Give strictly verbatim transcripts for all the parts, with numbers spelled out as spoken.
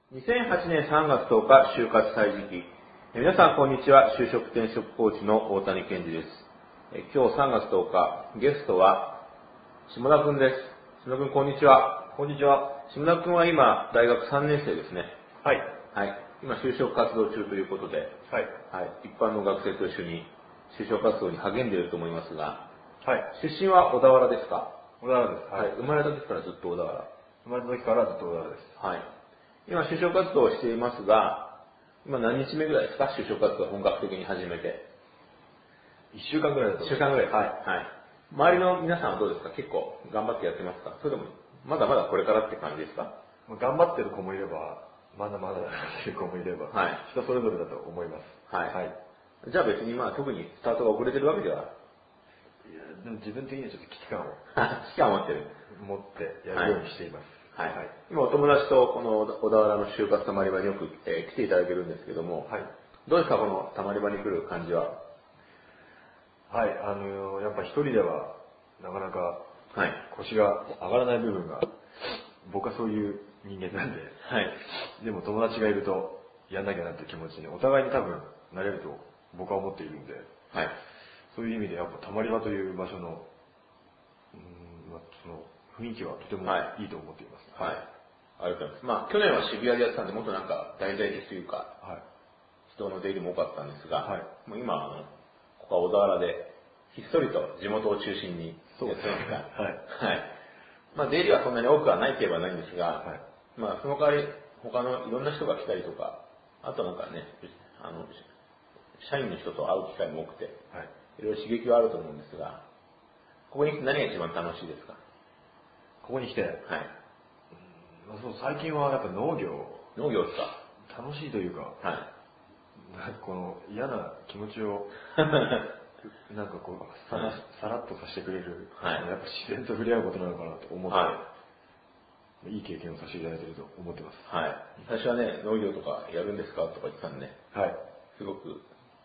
にせんはちねんさんがつとおか、就活歳時期。皆さん、こんにちは。就職転職コーチの大谷健二です。今日さんがつとおか、ゲストは、下田くんです。下田くん、こんにちは。 こんにちは。 下田くんは今、大学さんねん生ですね。 はい。 はい。今、就職活動中ということで、 はい。 はい。一般の学生と一緒に、就職活動に励んでいると思いますが、 はい。 出身は小田原ですか？ 小田原です。 はい。生まれた時からずっと小田原。 生まれた時からずっと小田原です。 はい。今、就職活動をしていますが、今何日目ぐらいですか？就職活動を本格的に始めて。 一週間ぐらいだと。 一週間ぐらい。 はい。 はい。周りの皆さんはどうですか？結構頑張ってやってますか？それとも、まだまだこれからって感じですか？ 頑張ってる子もいれば、まだまだっていう子もいれば、 はい。 人それぞれだと思います。 はい。 はい。 じゃあ別にまあ特にスタートが遅れてるわけでは。 いや、でも自分的にはちょっと危機感を期間を持ってる。 持ってやるようにしています。 はい。はい。今お友達とこの小田原の就活たまり場によく、えー来ていただけるんですけども、 はい。 どうですかこのたまり場に来る感じは？ はい。あのー、やっぱ一人では、なかなかはい。 腰が上がらない部分が、僕はそういう人間なんで、 はい。 でも友達がいるとやんなきゃなっていう気持ちにお互いに多分なれると僕は思っているんで、 はい。 そういう意味でやっぱたまり場という場所の、うーん、まあ、その雰囲気はとてもいいと思っています。 はい。ありがとうございます。まあ去年は渋谷でやってたんで、もっとなんか大々的というか、 はい。 人の出入りも多かったんですが、 はいもう今あの、ここは小田原で、ひっそりと地元を中心にやってますが、 はい。 はい。まあ出入りはそんなに多くはないといえばないんですが、 はい。 まあその代わり他のいろんな人が来たりとか、あとなんかね、あの、社員の人と会う機会も多くて、 はい。 いろいろ刺激はあると思うんですが、ここに来て何が一番楽しいですか？ ここに来て、 はい。 まあ、そう最近はやっぱ農業、 農業です楽しいというか、 か？はい。 なんかこの嫌な気持ちを、なんかこう、さら、さらっとさせてくれる、 はいやっぱ自然と触れ合うことなのかなと思って、 はいいい経験をさせていただいていると思ってます。 はい。最初はね、農業とかやるんですかとか言ってたんで、 はい。 すごく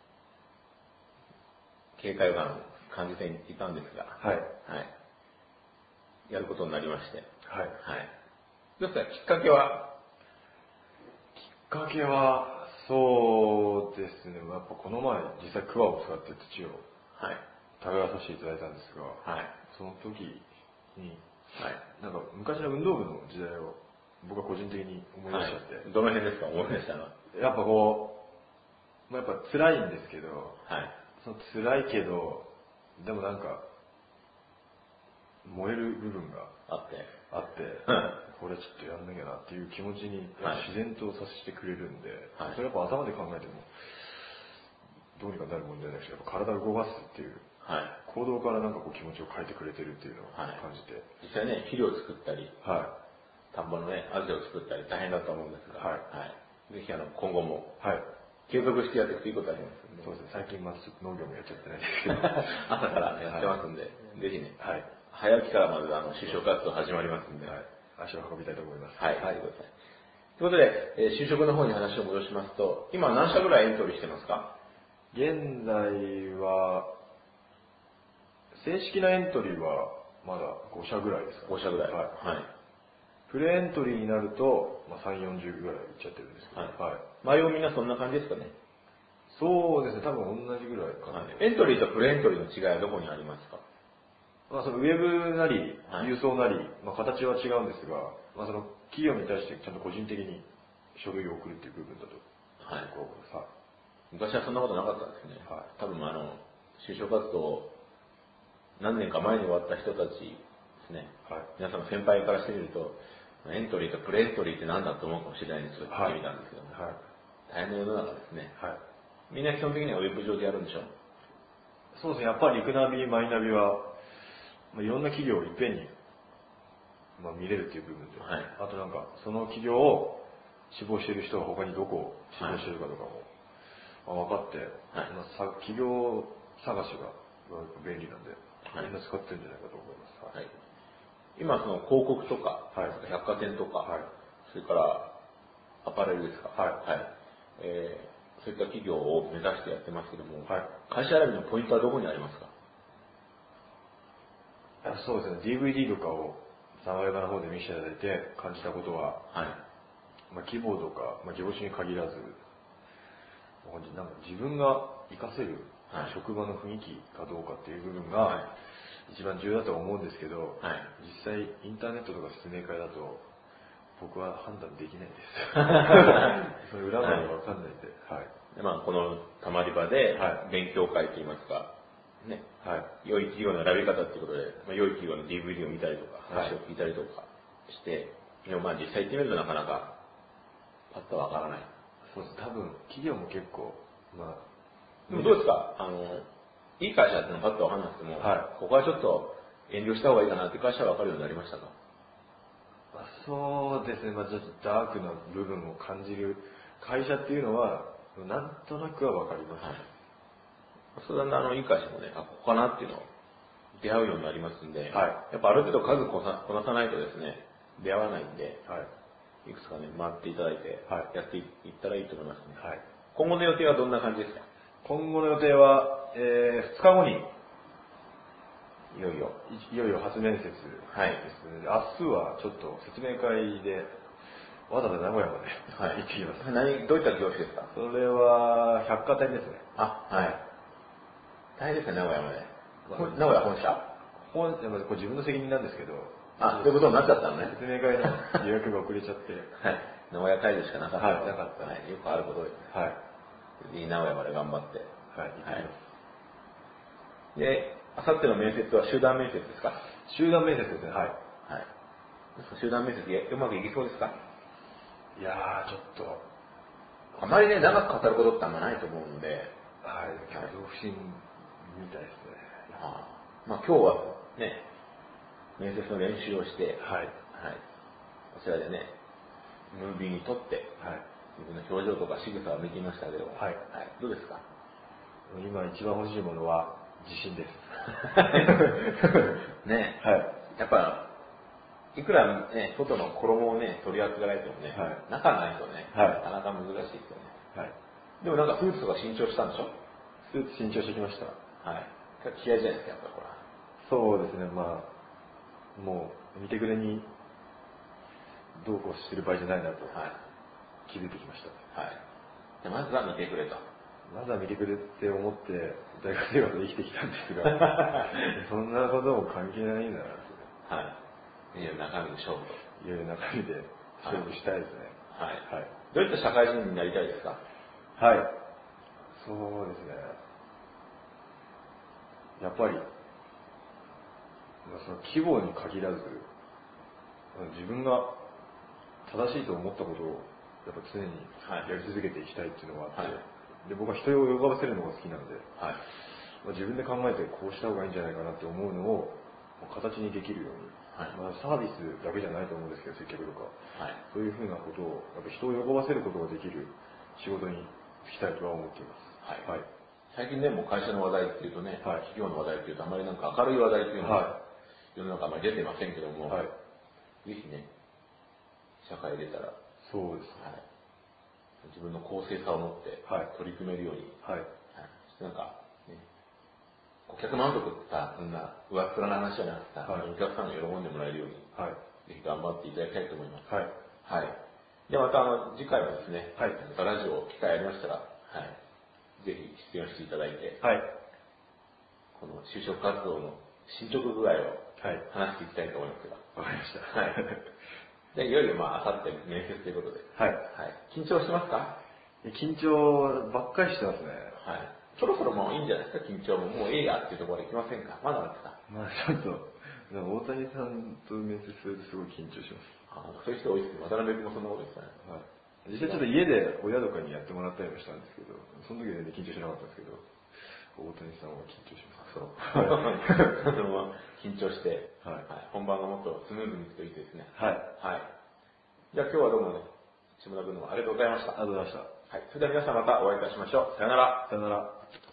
警戒感を感じていたんですが、 はい。 はい。やることになりまして。 はい。 はい。どうですか、きっかけは？ きっかけは、そうですね、やっぱこの前実際クワを使って土をはい。 耕させていただいたんですが、 はい。 その時に、 はい。 なんか昔の運動部の時代を僕は個人的に思い出しちゃって、 はい、どの辺ですか、思い出したのは？ やっぱこう、まあ、やっぱ辛いんですけど、 はい。 その辛いけど、でもなんか、燃える部分があって。 あって、これちょっとやんなきゃなっていう気持ちにはい自然とさせてくれるんで、 はい、 それやっぱ頭で考えても、どうにかなるもんじゃないし、やっぱ体を動かすっていう、 はい。 行動からなんかこう気持ちを変えてくれてるっていうのを感じて。 実際ね、肥料を作ったり、 はい。 田んぼのね、アジを作ったり大変だと思うんですが、 はい。 はい。ぜひあの、今後も、 はい。 継続してやっていくといいことありますんで。 そうですね。最近まず農業もやっちゃってないですけど。 朝からやってますんで、はい、ぜひね、 はい。 早起きからまずあの、就職活動始まりますんで、 はい。足を運びたいと思います。 はい。はい。ということで、えー、就職の方に話を戻しますと、今何社ぐらいエントリーしてますか？ 現在は、正式なエントリーはまだご社ぐらいですか、ね。 ご社ぐらい。 はい。 はい。 プレエントリーになると、まあ、さんじゅう、よんじゅうぐらいいっちゃってるんですけど。 はい。 はい、 前をみんなそんな感じですかね？ そうですね。多分同じぐらいかな、 はい。エントリーとプレエントリーの違いはどこにありますか？ まあ、そのウェブなり、 はい、 郵送なり、まあ、形は違うんですが、まあ、その企業に対してちゃんと個人的に書類を送るっていう部分だと。 はい。 こうさ昔はそんなことなかったんですね。はい。多分あの、就職活動、何年か前に終わった人たちですね。 はい。 皆さんの先輩からしてみると、エントリーとプレエントリーって何だと思うかもしれないんですけど、聞いてみたんですけども。はい。大変な世の中ですね。はい。みんな基本的にはウェブ上でやるんでしょう？ そうですね。やっぱりリクナビ、マイナビは、まあ、いろんな企業をいっぺんに、まあ、見れるっていう部分で、はい、あとなんか、その企業を志望している人が他にどこを志望しているかとかも、はい、まあ、分かって、はい、まあ、企業探しが便利なんで、はい、みんな使ってるんじゃないかと思います。はい、 今、その広告とか、 はい、 百貨店とか、はい、それからアパレルですか、はいはいえー、そういった企業を目指してやってますけども、はい、会社選びのポイントはどこにありますか？ そうですね、ディーブイディー とかをサマイバの方で見せていただいて感じたことは、はい、 まあ、規模とか、まあ、業種に限らず、なんか自分が活かせる職場の雰囲気かどうかっていう部分が一番重要だとは思うんですけど、はい、実際インターネットとか説明会だと僕は判断できないです。それ裏までわかんないんで。はい。 でまあ、このたまり場で勉強会といいますか、ね、はい、良い企業の選び方っていうことで、まあ、良い企業の ディーブイディー を見たりとか、話を聞いたりとかして、でもまあ実際行ってみるとなかなかパッとわからない。 そうです。多分企業も結構、まあ、 でもどうですか、あの、いい会社ってのはパッとわかんなくても、はい、ここはちょっと遠慮した方がいいかなって会社はわかるようになりましたか？ まあ、そうですね、まあ、ちょっとダークな部分を感じる会社っていうのは、なんとなくはわかります。はい、 そうだんだんあの、いい会社もね、あ、ここかなっていうのを出会うようになりますんで、はい、やっぱある程度数こな、こなさないとですね、出会わないんで、はい、いくつかね、回っていただいて、はい、やっていったらいいと思いますね。はい、今後の予定はどんな感じですか？ 今後の予定は、えー、ふつかごに、 いよいよ、 いよいよ初面接ですね。はい、明日はちょっと説明会で、わざわざ名古屋まで、はい、行ってきます。 何、どういった業種ですか？ それは、百貨店ですね。 あ、はい。大変ですね、名古屋まで。名古屋本社？ 本、これ自分の責任なんですけど。 あ、そういうことになっちゃったのね。 説明会の予約が遅れちゃって。 はい。名古屋会場しかなかった。 はい、なかった。 はい、よくあることですね。はい。名古屋まで頑張って。 はい、行ってきます。 で、あさっての面接は集団面接ですか？ 集団面接ですね、はい。 はい。集団面接でうまくいきそうですか？ いやー、ちょっと。 あまりね、長く語ることってあんまないと思うので。 はい、恐怖心みたいですね。 はあ、まあ今日はね、面接の練習をして、はい。はい。こちらでね、ムービーに撮って、はい。自分の表情とか仕草を見ていましたけど、はい。はい。どうですか？ 今一番欲しいものは自信です。 ね、はい。やっぱ、いくらね、外の衣をね、取り扱われてもね、はい、中ないとね、はい、なかなか難しいですよね。はい。でもなんかスーツとか新調したんでしょ？ スーツ新調してきました。 はい。気合じゃないですか、やっぱほら。 そうですね、まあ、もう、見てくれに、どうこうしてる場合じゃないなと、はい、気づいてきました。はい。 でまずは見てくれと。 まずは見てくれって思って、大学生活で生きてきたんですが、そんなことも関係ないんだなと。 はい。いよいよ中身の勝負と。 いよいよ中身で勝負したいですね。 はい。はい。どういった社会人になりたいですか？ はい。そうですね。やっぱり、その規模に限らず、自分が正しいと思ったことをやっぱ常にやり続けていきたいっていうのがあって、はい、で僕は人を喜ばせるのが好きなので、はい、まあ、自分で考えてこうした方がいいんじゃないかなって思うのを形にできるように、はい、まあ、サービスだけじゃないと思うんですけど、接客とか、はい、そういうふうなことをやっぱ人を喜ばせることができる仕事に就きたいとは思っています。はい。はい、 最近ね、もう会社の話題っていうとね、はい、企業の話題っていうとあまりなんか明るい話題っていうのは、はい、世の中あまり出てませんけども、はい、ぜひね、社会出たら、 そうです、 はい、自分の公正さを持って取り組めるように、はいはい、なんか、ね、顧客満足ってさ、そんな上っ面な話じゃなくてさ、はい、お客さんが喜んでもらえるように、はい、ぜひ頑張っていただきたいと思います。はい。はい。で、またあの、次回はですね、はい、またラジオ機会ありましたら、はい、ぜひ出演していただいて、はい、この就職活動の進捗具合を話していきたいと思いますが。 わかりました。はい。 で、いよいよまあ、あさって面接ということで。はい。はい。緊張してますか？ 緊張ばっかりしてますね。 はい。そろそろもういいんじゃないですか、緊張も。もうええやっていうところで行きませんか？まだですか？ まあちょっと、大谷さんと面接するとすごい緊張します。 ああ、そういう人多いですね。渡辺君もそんなことですね。 はい。実際ちょっと家で親とかにやってもらったりもしたんですけど、その時は全然緊張しなかったんですけど、大谷さんは緊張します。 そう。緊張して、はい、本番がもっとスムーズにいくといいですね。はい。はい。じゃあ今日はどうもね、下田君どうもありがとうございました。 ありがとうございました。 はい。それでは皆さんまたお会いいたしましょう。さよなら。 さよなら。